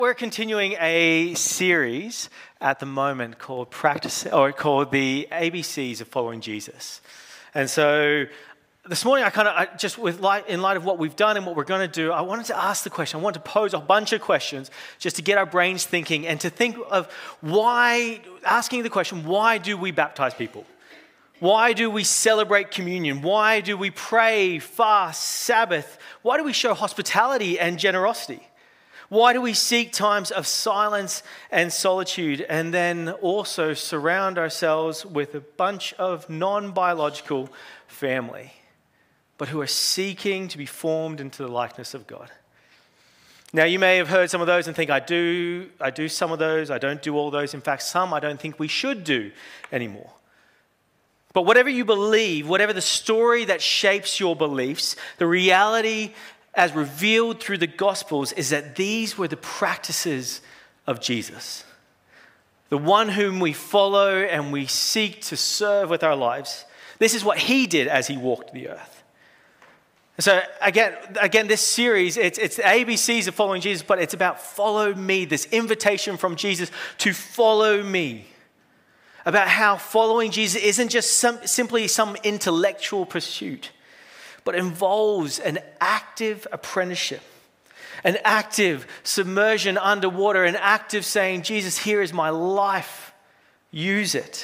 We're continuing a series at the moment called called the ABCs of Following Jesus. And so this morning, in light of what we've done and what we're going to do, I wanted to ask the question. I wanted to pose a bunch of questions just to get our brains thinking and to think of asking the question, why do we baptize people? Why do we celebrate communion? Why do we pray, fast, Sabbath? Why do we show hospitality and generosity? Why do we seek times of silence and solitude and then also surround ourselves with a bunch of non-biological family, but who are seeking to be formed into the likeness of God? Now, you may have heard some of those and think, I do some of those, I don't do all those. In fact, some I don't think we should do anymore. But whatever you believe, whatever the story that shapes your beliefs, the reality as revealed through the Gospels is that these were the practices of Jesus. The one whom we follow and we seek to serve with our lives. This is what he did as he walked the earth. So again, this series, it's the ABCs of Following Jesus, but it's about follow me, this invitation from Jesus to follow me. About how following Jesus isn't just simply some intellectual pursuit, but involves an active apprenticeship, an active submersion underwater, an active saying, Jesus, here is my life, use it.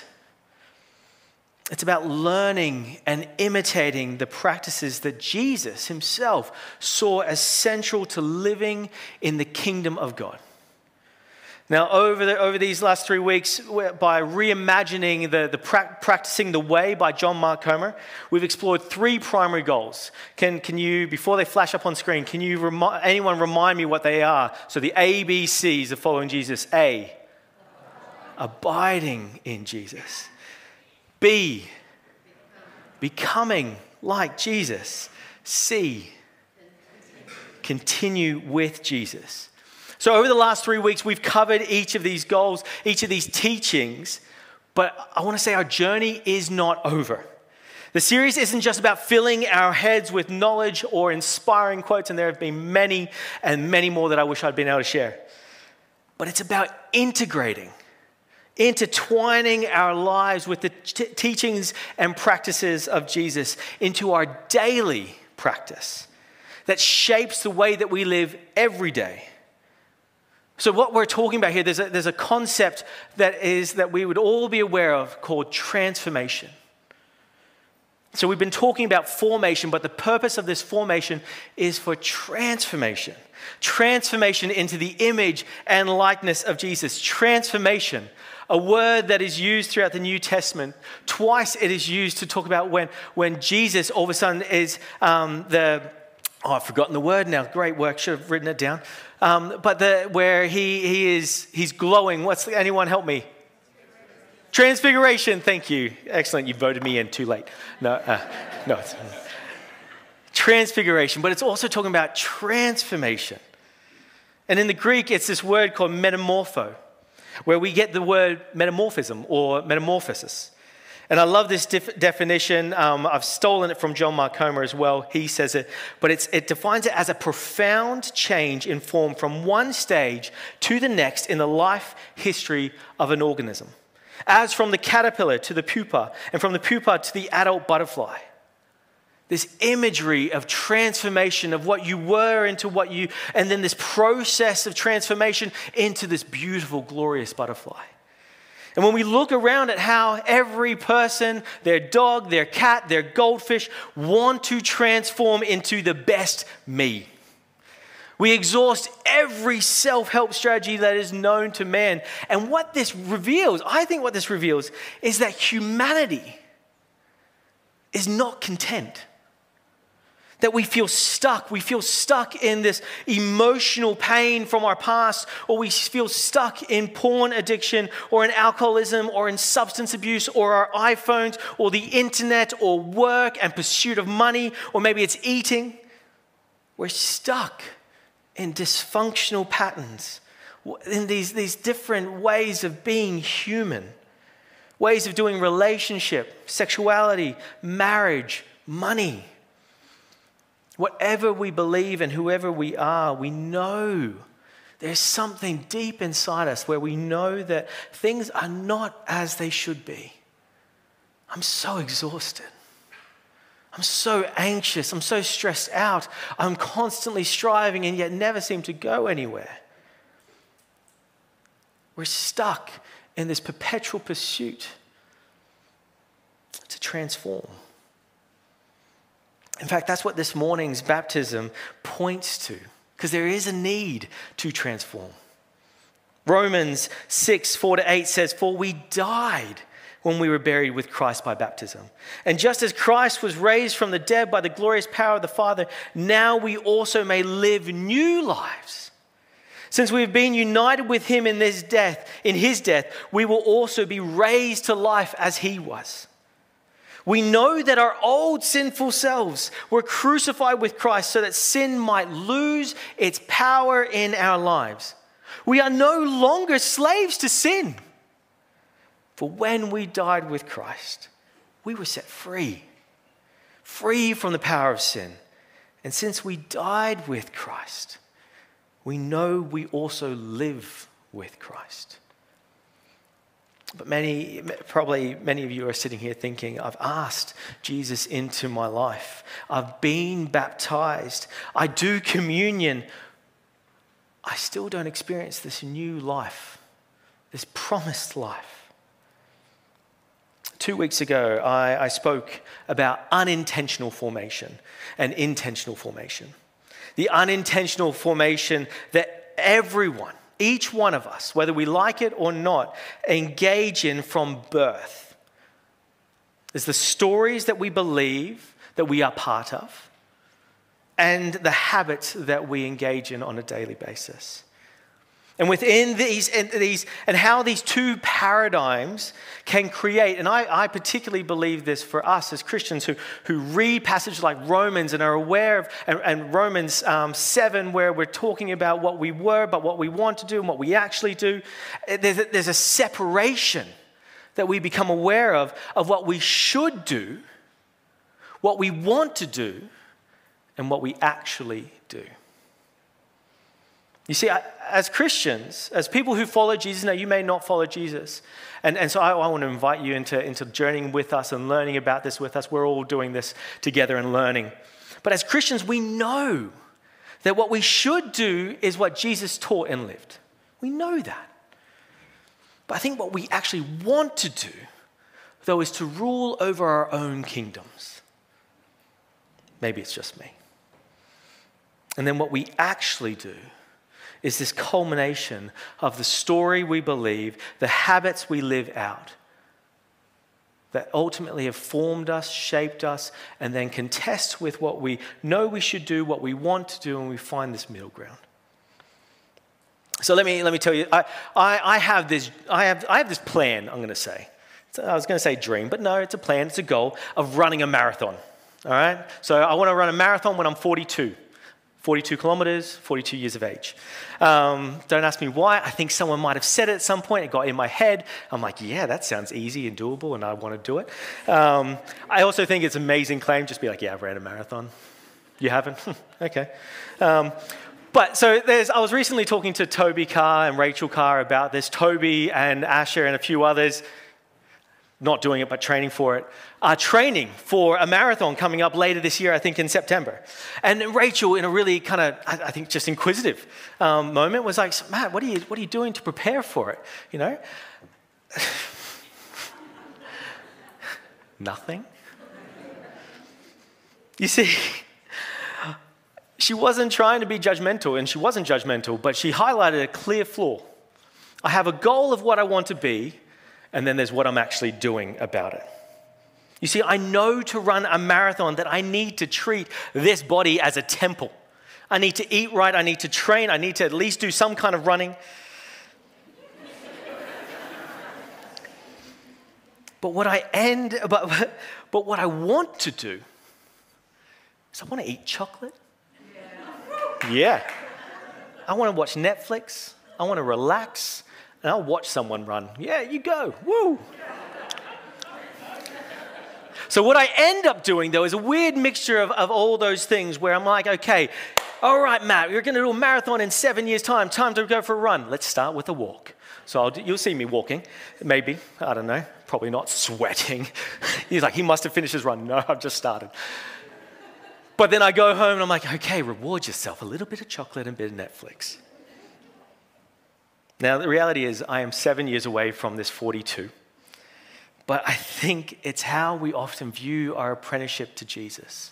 It's about learning and imitating the practices that Jesus himself saw as central to living in the kingdom of God. Now, over these last 3 weeks, by reimagining the Practicing the Way by John Mark Comer, we've explored 3 primary goals. Can you, before they flash up on screen, can you anyone remind me what they are? So the ABCs of Following Jesus. A, abiding in Jesus. B, becoming like Jesus. C, continue with Jesus. So over the last 3 weeks, we've covered each of these goals, each of these teachings, but I want to say our journey is not over. The series isn't just about filling our heads with knowledge or inspiring quotes, and there have been many and many more that I wish I'd been able to share. But it's about intertwining our lives with the teachings and practices of Jesus into our daily practice that shapes the way that we live every day. So what we're talking about here, there's a concept that we would all be aware of called transformation. So we've been talking about formation, but the purpose of this formation is for transformation. Transformation into the image and likeness of Jesus. Transformation, a word that is used throughout the New Testament. Twice it is used to talk about when Jesus all of a sudden is I've forgotten the word now. Great work. Should have written it down. Where he's glowing. Anyone help me? Transfiguration. Thank you. Excellent. You voted me in too late. No. Transfiguration. But it's also talking about transformation. And in the Greek, it's this word called metamorpho, where we get the word metamorphism or metamorphosis. And I love this definition. I've stolen it from John Mark Comer as well. He says it. But it defines it as a profound change in form from one stage to the next in the life history of an organism. As from the caterpillar to the pupa, and from the pupa to the adult butterfly. This imagery of transformation of what you were into and then this process of transformation into this beautiful, glorious butterfly. And when we look around at how every person, their dog, their cat, their goldfish, want to transform into the best me. We exhaust every self-help strategy that is known to man. And what this reveals, I think what this reveals, is that humanity is not content. That we feel stuck. We feel stuck in this emotional pain from our past, or we feel stuck in porn addiction, or in alcoholism, or in substance abuse, or our iPhones, or the internet, or work and pursuit of money, or maybe it's eating. We're stuck in dysfunctional patterns, in these different ways of being human, ways of doing relationship, sexuality, marriage, money. Whatever we believe and whoever we are, we know There's something deep inside us where we know that things are not as they should be. I'm so exhausted. I'm so anxious. I'm so stressed out. I'm constantly striving and yet never seem to go anywhere. We're stuck in this perpetual pursuit to transform. In fact, that's what this morning's baptism points to, because there is a need to transform. Romans 6:4-8 says, "For we died when we were buried with Christ by baptism. And just as Christ was raised from the dead by the glorious power of the Father, now we also may live new lives. Since we have been united with him in his death, we will also be raised to life as he was. We know that our old sinful selves were crucified with Christ so that sin might lose its power in our lives. We are no longer slaves to sin. For when we died with Christ, we were set free from the power of sin. And since we died with Christ, we know we also live with Christ." But probably many of you are sitting here thinking, I've asked Jesus into my life. I've been baptized. I do communion. I still don't experience this new life, this promised life. 2 weeks ago, I spoke about unintentional formation and intentional formation. The unintentional formation that everyone, each one of us, whether we like it or not, engage in from birth. There's the stories that we believe that we are part of and the habits that we engage in on a daily basis. And within these and how these two paradigms can create, and I particularly believe this for us as Christians who read passages like Romans and are aware of, and Romans 7, where we're talking about what we were, but what we want to do and what we actually do. There's a separation that we become aware of what we should do, what we want to do, and what we actually do. You see, as Christians, as people who follow Jesus, now you may not follow Jesus. And so I want to invite you into journeying with us and learning about this with us. We're all doing this together and learning. But as Christians, we know that what we should do is what Jesus taught and lived. We know that. But I think what we actually want to do, though, is to rule over our own kingdoms. Maybe it's just me. And then what we actually do is this culmination of the story we believe, the habits we live out, that ultimately have formed us, shaped us, and then contest with what we know we should do, what we want to do, and we find this middle ground. So let me tell you, I have this plan, I'm going to say. I was going to say dream, but no, it's a plan, it's a goal of running a marathon. All right? So I want to run a marathon when I'm 42. 42 kilometers, 42 years of age. Don't ask me why. I think someone might have said it at some point. It got in my head. I'm like, yeah, that sounds easy and doable, and I want to do it. I also think it's an amazing claim. Just be like, yeah, I've ran a marathon. You haven't? Okay. But so I was recently talking to Toby Carr and Rachel Carr about this. Toby and Asher and a few others, not doing it, but training for it, are training for a marathon coming up later this year, I think in September. And Rachel, in a really kind of, I think, just inquisitive moment, was like, Matt, what are you doing to prepare for it? You know? Nothing. You see, she wasn't trying to be judgmental, and she wasn't judgmental, but she highlighted a clear flaw. I have a goal of what I want to be, and then there's what I'm actually doing about it. You see, I know to run a marathon that I need to treat this body as a temple. I need to eat right, I need to train, I need to at least do some kind of running. But what I want to do is I want to eat chocolate. Yeah. I want to watch Netflix. I want to relax. And I'll watch someone run. Yeah, you go. Woo. So what I end up doing, though, is a weird mixture of all those things where I'm like, okay, All right, Matt, you're going to do a marathon in 7 years' time. Time to go for a run. Let's start with a walk. So you'll see me walking, maybe. I don't know. Probably not sweating. He's like, he must have finished his run. No, I've just started. But then I go home and I'm like, okay, reward yourself. A little bit of chocolate and a bit of Netflix. Now, the reality is I am 7 years away from this 42. But I think it's how we often view our apprenticeship to Jesus.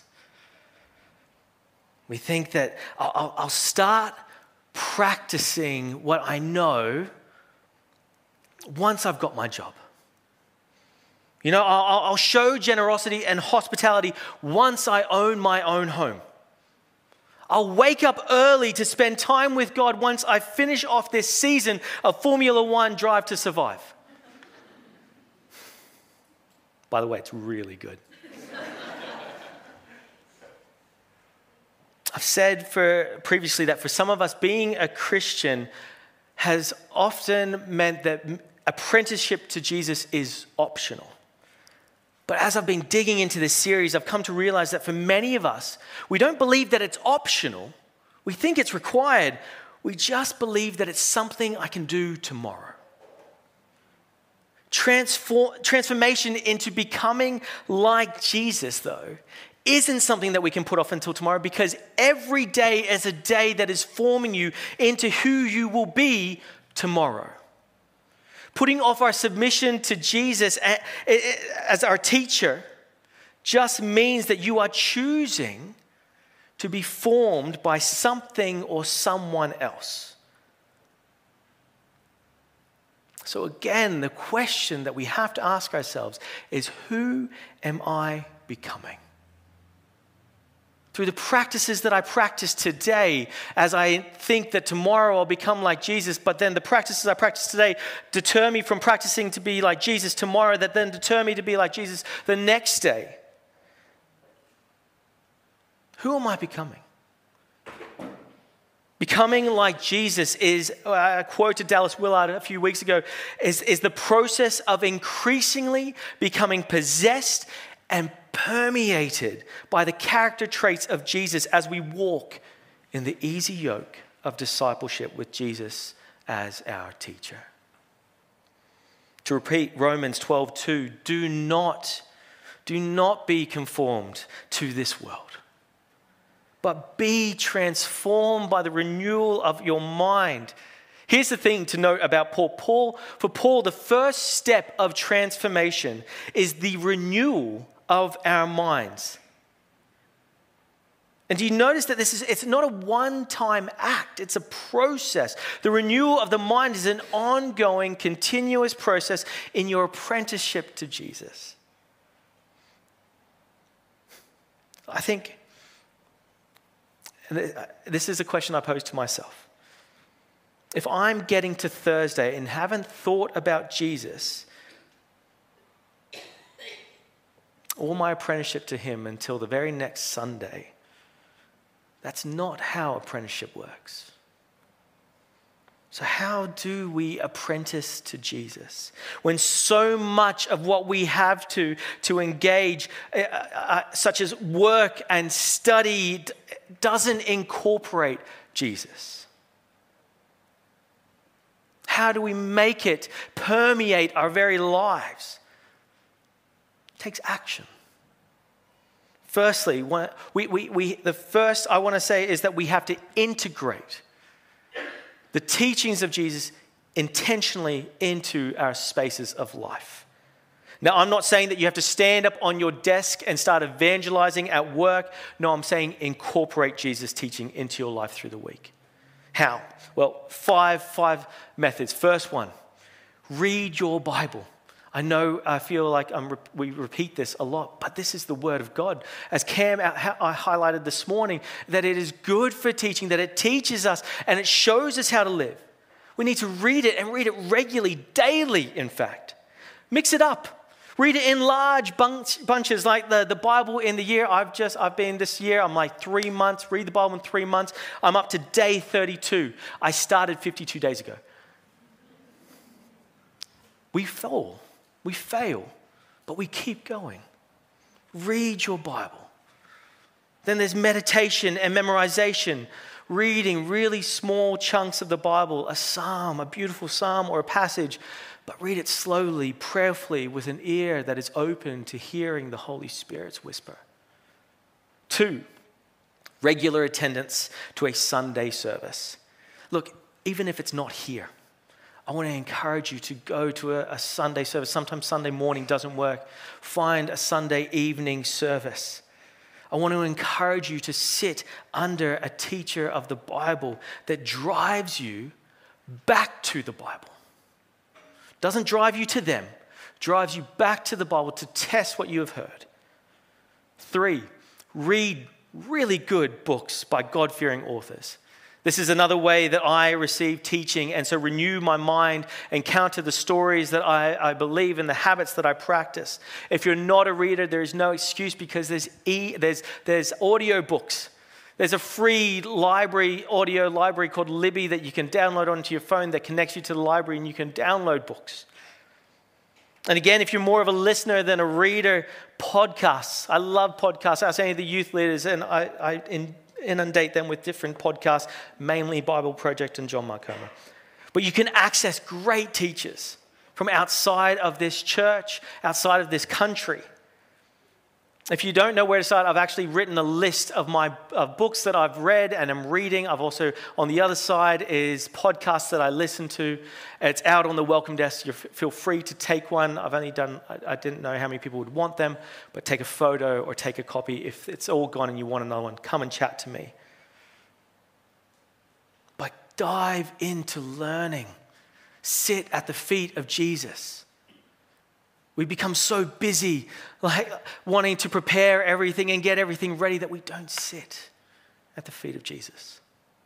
We think that I'll start practicing what I know once I've got my job. You know, I'll show generosity and hospitality once I own my own home. I'll wake up early to spend time with God once I finish off this season of Formula One Drive to Survive. By the way, it's really good. I've said previously that for some of us, being a Christian has often meant that apprenticeship to Jesus is optional. But as I've been digging into this series, I've come to realize that for many of us, we don't believe that it's optional. We think it's required. We just believe that it's something I can do tomorrow. Transformation into becoming like Jesus, though, isn't something that we can put off until tomorrow, because every day is a day that is forming you into who you will be tomorrow. Putting off our submission to Jesus as our teacher just means that you are choosing to be formed by something or someone else. So again, the question that we have to ask ourselves is, who am I becoming? Through the practices that I practice today, as I think that tomorrow I'll become like Jesus, but then the practices I practice today deter me from practicing to be like Jesus tomorrow, that then deter me to be like Jesus the next day. Who am I becoming? Becoming like Jesus is, I quoted Dallas Willard a few weeks ago, is the process of increasingly becoming possessed and permeated by the character traits of Jesus as we walk in the easy yoke of discipleship with Jesus as our teacher. To repeat Romans 12:2, do not be conformed to this world, but be transformed by the renewal of your mind. Here's the thing to note about Paul. For Paul, the first step of transformation is the renewal of our minds. And do you notice that it's not a one-time act, it's a process. The renewal of the mind is an ongoing, continuous process in your apprenticeship to Jesus. I think, and this is a question I pose to myself. If I'm getting to Thursday and haven't thought about Jesus or my apprenticeship to him until the very next Sunday, that's not how apprenticeship works. So how do we apprentice to Jesus when so much of what we have to engage, such as work and study, doesn't incorporate Jesus? How do we make it permeate our very lives? It takes action. Firstly, the first I want to say is that we have to integrate the teachings of Jesus intentionally into our spaces of life. Now, I'm not saying that you have to stand up on your desk and start evangelizing at work. No, I'm saying incorporate Jesus' teaching into your life through the week. How? Well, five methods. First one, read your Bible. I feel like we repeat this a lot, but this is the Word of God. As Cam I highlighted this morning, that it is good for teaching, that it teaches us and it shows us how to live. We need to read it and read it regularly, daily, in fact. Mix it up. Read it in large bunches, like the Bible in the year. I've been this year, I'm like 3 months, read the Bible in 3 months. I'm up to day 32. I started 52 days ago. We fail, but we keep going. Read your Bible. Then there's meditation and memorization, reading really small chunks of the Bible, a psalm, a beautiful psalm or a passage, but read it slowly, prayerfully, with an ear that is open to hearing the Holy Spirit's whisper. 2, regular attendance to a Sunday service. Look, even if it's not here, I want to encourage you to go to a Sunday service. Sometimes Sunday morning doesn't work. Find a Sunday evening service. I want to encourage you to sit under a teacher of the Bible that drives you back to the Bible. Doesn't drive you to them, drives you back to the Bible to test what you have heard. 3, read really good books by God-fearing authors. This is another way that I receive teaching, and so renew my mind, encounter the stories that I believe and the habits that I practice. If you're not a reader, there is no excuse, because there's audio books. There's a free audio library called Libby that you can download onto your phone that connects you to the library, and you can download books. And again, if you're more of a listener than a reader, podcasts. I love podcasts. I ask any of the youth leaders, and I inundate them with different podcasts, mainly Bible Project and John Mark Comer. But you can access great teachers from outside of this church, outside of this country. If you don't know where to start, I've actually written a list of books that I've read and am reading. I've also, on the other side, is podcasts that I listen to. It's out on the welcome desk. You feel free to take one. I didn't know how many people would want them, but take a photo or take a copy. If it's all gone and you want another one, come and chat to me. But dive into learning. Sit at the feet of Jesus. We become so busy, like wanting to prepare everything and get everything ready, that we don't sit at the feet of Jesus.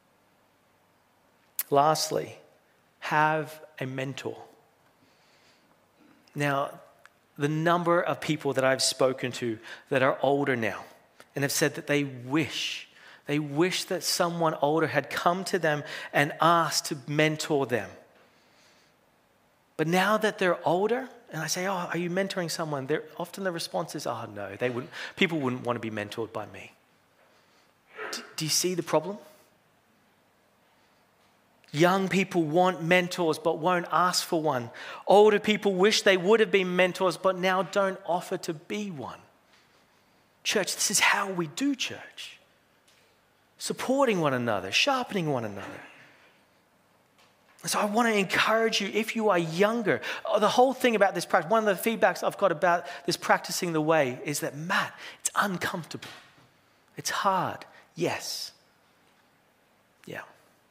Lastly, have a mentor. Now, the number of people that I've spoken to that are older now and have said that they wish that someone older had come to them and asked to mentor them. But now that they're older, and I say, "Oh, are you mentoring someone?" Often the response is, "Oh, no, people wouldn't want to be mentored by me." Do you see the problem? Young people want mentors but won't ask for one. Older people wish they would have been mentors but now don't offer to be one. Church, this is how we do church. Supporting one another, sharpening one another. So I want to encourage you, if you are younger, the whole thing about this practice, one of the feedbacks I've got about this practicing the way is that, Matt, it's uncomfortable. It's hard. Yes. Yeah.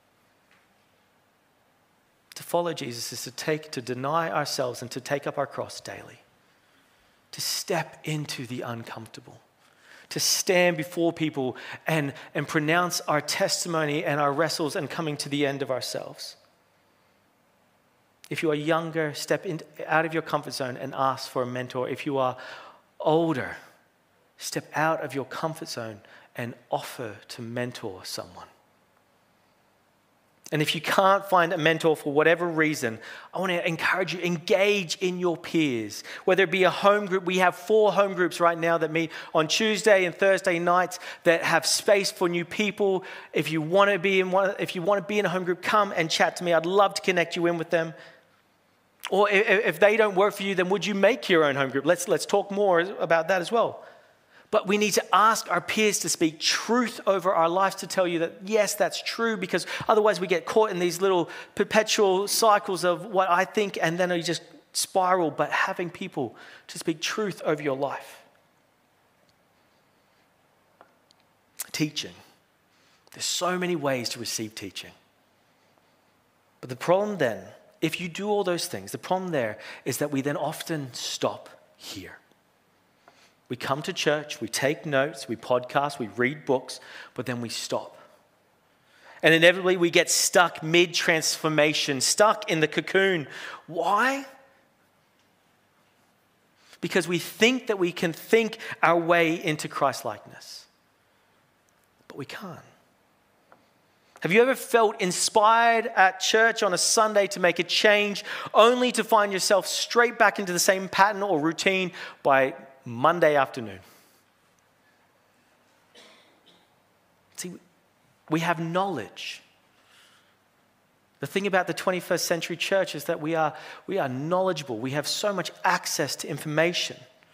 To follow Jesus is to deny ourselves and to take up our cross daily. To step into the uncomfortable. To stand before people and pronounce our testimony and our wrestles and coming to the end of ourselves. If you are younger, step out of your comfort zone and ask for a mentor. If you are older, step out of your comfort zone and offer to mentor someone. And if you can't find a mentor for whatever reason, I want to encourage you, engage in your peers. Whether it be a home group, we have 4 home groups right now that meet on Tuesday and Thursday nights that have space for new people. If you want to be in a home group, come and chat to me. I'd love to connect you in with them. Or if they don't work for you, then would you make your own home group? Let's talk more about that as well. But we need to ask our peers to speak truth over our lives, to tell you that, yes, that's true, because otherwise we get caught in these little perpetual cycles of what I think, and then you just spiral. But having people to speak truth over your life. Teaching. There's so many ways to receive teaching. But the problem then, if you do all those things, the problem there is that we then often stop here. We come to church, we take notes, we podcast, we read books, but then we stop. And inevitably we get stuck mid-transformation, stuck in the cocoon. Why? Because we think that we can think our way into Christ-likeness. But we can't. Have you ever felt inspired at church on a Sunday to make a change, only to find yourself straight back into the same pattern or routine by Monday afternoon? See, we have knowledge. The thing about the 21st century church is that we are knowledgeable. We have so much access to information.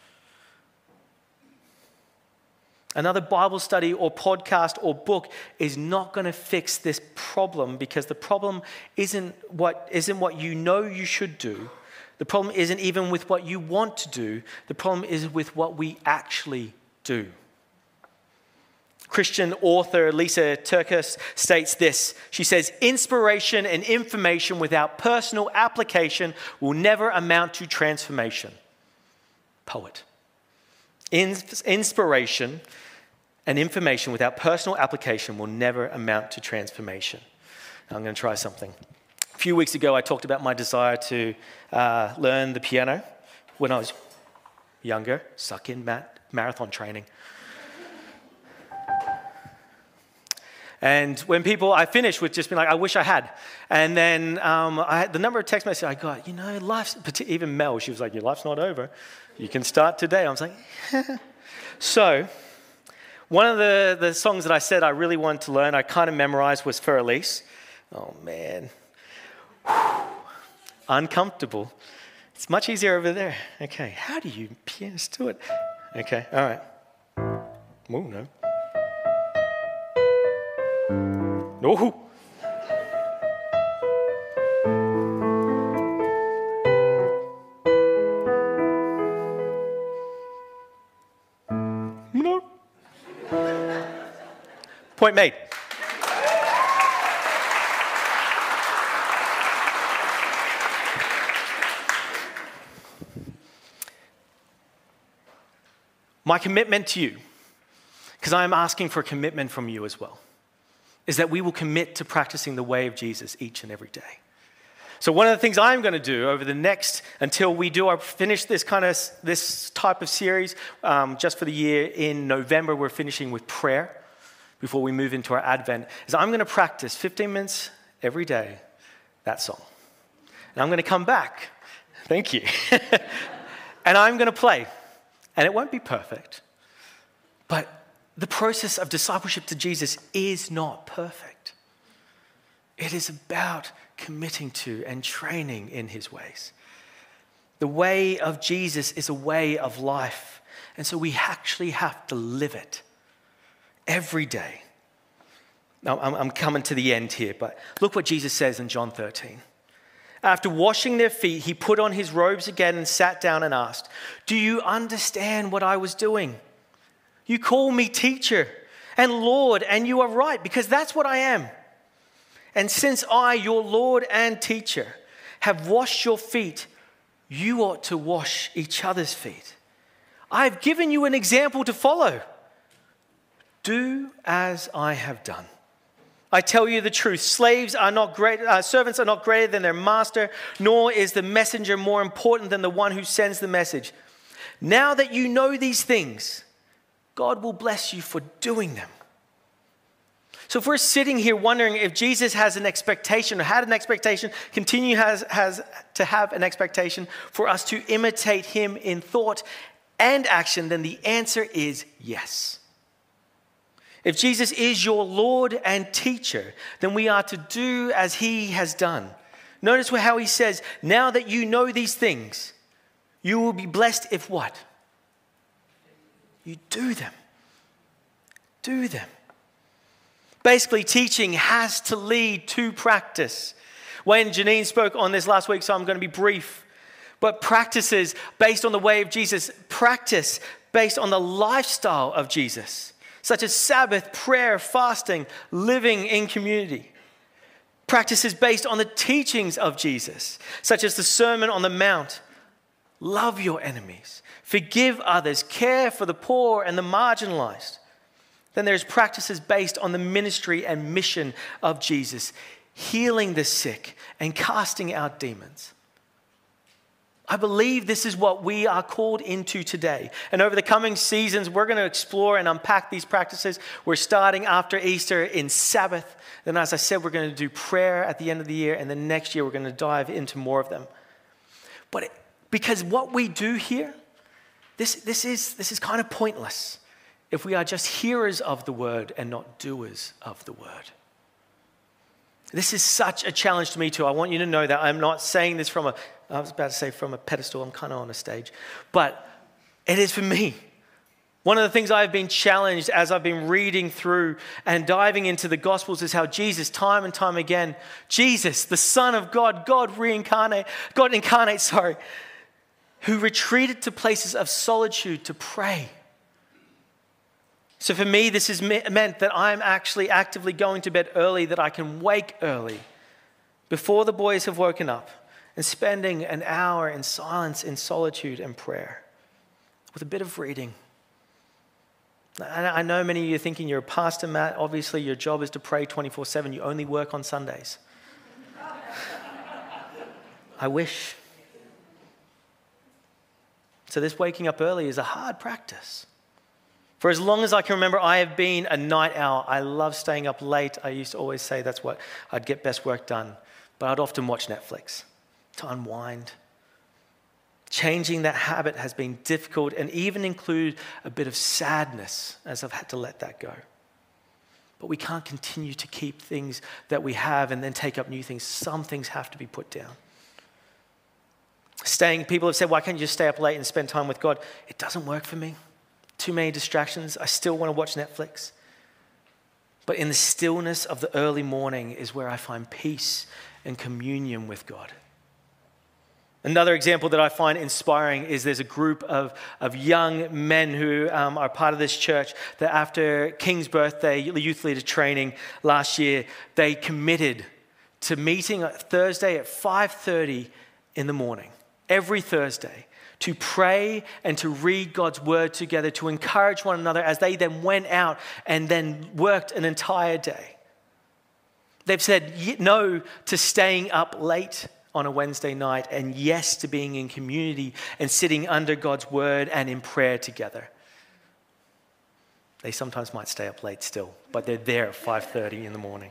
Another Bible study or podcast or book is not going to fix this problem, because the problem isn't what you know you should do. The problem isn't even with what you want to do. The problem is with what we actually do. Christian author Lisa TerKeurst states this. She says, inspiration and information without personal application will never amount to transformation. Poet. Inspiration and information without personal application will never amount to transformation. Now I'm going to try something. A few weeks ago, I talked about my desire to learn the piano when I was younger. Suck in marathon training. And when I finished with just being like, I wish I had. And then I had the number of text messages I got, life's, even Mel, she was like, your life's not over. You can start today. I was like, So, one of the songs that I said I really wanted to learn, I kind of memorized, was Für Elise. Oh, man. Uncomfortable. It's much easier over there. Okay, how do you pianist do it? Okay, all right. Oh, no. No. No. Point made. My commitment to you, because I'm asking for a commitment from you as well, is that we will commit to practicing the way of Jesus each and every day. So one of the things I'm going to do over the next, until we finish this type of series, just for the year, in November, we're finishing with prayer before we move into our Advent, is I'm going to practice 15 minutes every day, that song. And I'm going to come back. Thank you. And I'm going to play. And it won't be perfect. But the process of discipleship to Jesus is not perfect. It is about committing to and training in his ways. The way of Jesus is a way of life. And so we actually have to live it every day. Now, I'm coming to the end here, but look what Jesus says in John 13. After washing their feet, he put on his robes again and sat down and asked, "Do you understand what I was doing? You call me teacher and Lord, and you are right, because that's what I am. And since I, your Lord and teacher, have washed your feet, you ought to wash each other's feet. I have given you an example to follow. Do as I have done. I tell you the truth, servants are not greater than their master, nor is the messenger more important than the one who sends the message. Now that you know these things, God will bless you for doing them." So if we're sitting here wondering if Jesus has an expectation, or had an expectation, has to have an expectation for us to imitate him in thought and action, then the answer is yes. If Jesus is your Lord and teacher, then we are to do as he has done. Notice how he says, now that you know these things, you will be blessed if what? You do them. Do them. Basically, teaching has to lead to practice. Wayne and Janine spoke on this last week, so I'm going to be brief. But practices based on the way of Jesus, practice based on the lifestyle of Jesus, such as Sabbath, prayer, fasting, living in community. Practices based on the teachings of Jesus, such as the Sermon on the Mount. Love your enemies, forgive others, care for the poor and the marginalized. Then there's practices based on the ministry and mission of Jesus, healing the sick and casting out demons. I believe this is what we are called into today. And over the coming seasons, we're going to explore and unpack these practices. We're starting after Easter in Sabbath. Then, as I said, we're going to do prayer at the end of the year. And then next year, we're going to dive into more of them. Because what we do here, this is kind of pointless. if we are just hearers of the word and not doers of the word. This is such a challenge to me too. I want you to know that I'm not saying this from a pedestal. I'm kind of on a stage. But it is for me. One of the things I've been challenged as I've been reading through and diving into the Gospels is how Jesus, time and time again, Jesus, the Son of God, God incarnate, who retreated to places of solitude to pray. So for me, this has meant that I'm actually actively going to bed early, that I can wake early before the boys have woken up and spending an hour in silence, in solitude and prayer with a bit of reading. I know many of you are thinking you're a pastor, Matt. Obviously, your job is to pray 24/7. You only work on Sundays. I wish. So this waking up early is a hard practice. For as long as I can remember, I have been a night owl. I love staying up late. I used to always say that's what I'd get best work done. But I'd often watch Netflix to unwind. Changing that habit has been difficult and even include a bit of sadness as I've had to let that go. But we can't continue to keep things that we have and then take up new things. Some things have to be put down. People have said, why can't you just stay up late and spend time with God? It doesn't work for me. Too many distractions. I still want to watch Netflix. But in the stillness of the early morning is where I find peace and communion with God. Another example that I find inspiring is there's a group of young men who are part of this church that after King's birthday, youth leader training last year, they committed to meeting Thursday at 5:30 in the morning, every Thursday, to pray and to read God's word together, to encourage one another as they then went out and then worked an entire day. They've said no to staying up late on a Wednesday night and yes to being in community and sitting under God's word and in prayer together. They sometimes might stay up late still, but they're there at 5:30 in the morning.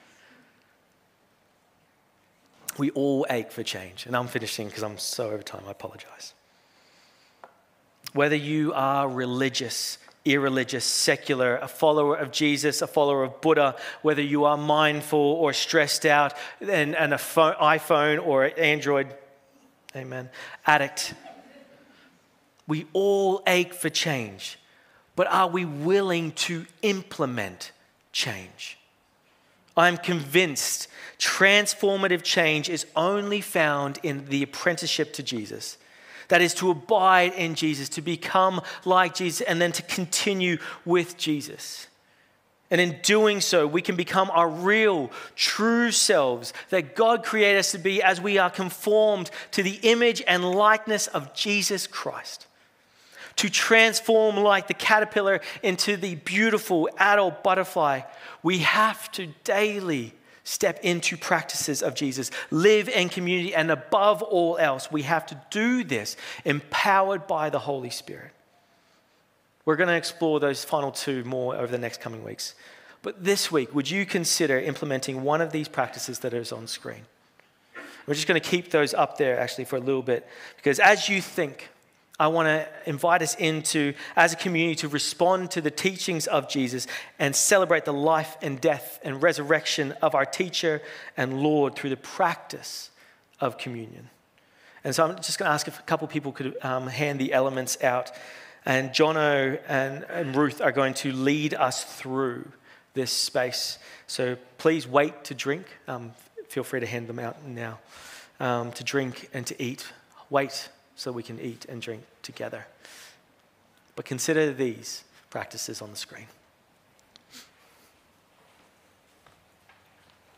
We all ache for change, and I'm finishing because I'm so over time, I apologize. Whether you are religious, irreligious, secular, a follower of Jesus, a follower of Buddha, whether you are mindful or stressed out and an iPhone or an Android, amen, addict, we all ache for change. But are we willing to implement change? I'm convinced transformative change is only found in the apprenticeship to Jesus. That is to abide in Jesus, to become like Jesus, and then to continue with Jesus. And in doing so, we can become our real, true selves that God created us to be as we are conformed to the image and likeness of Jesus Christ. To transform like the caterpillar into the beautiful adult butterfly, we have to daily step into practices of Jesus, live in community, and above all else, we have to do this empowered by the Holy Spirit. We're going to explore those final two more over the next coming weeks. But this week, would you consider implementing one of these practices that is on screen? We're just going to keep those up there actually for a little bit, because as you think, I want to invite us into, as a community, to respond to the teachings of Jesus and celebrate the life and death and resurrection of our teacher and Lord through the practice of communion. And so I'm just going to ask if a couple people could hand the elements out. And Jono and Ruth are going to lead us through this space. So please wait to drink. Feel free to hand them out now. To drink and to eat. Wait so we can eat and drink together. But consider these practices on the screen.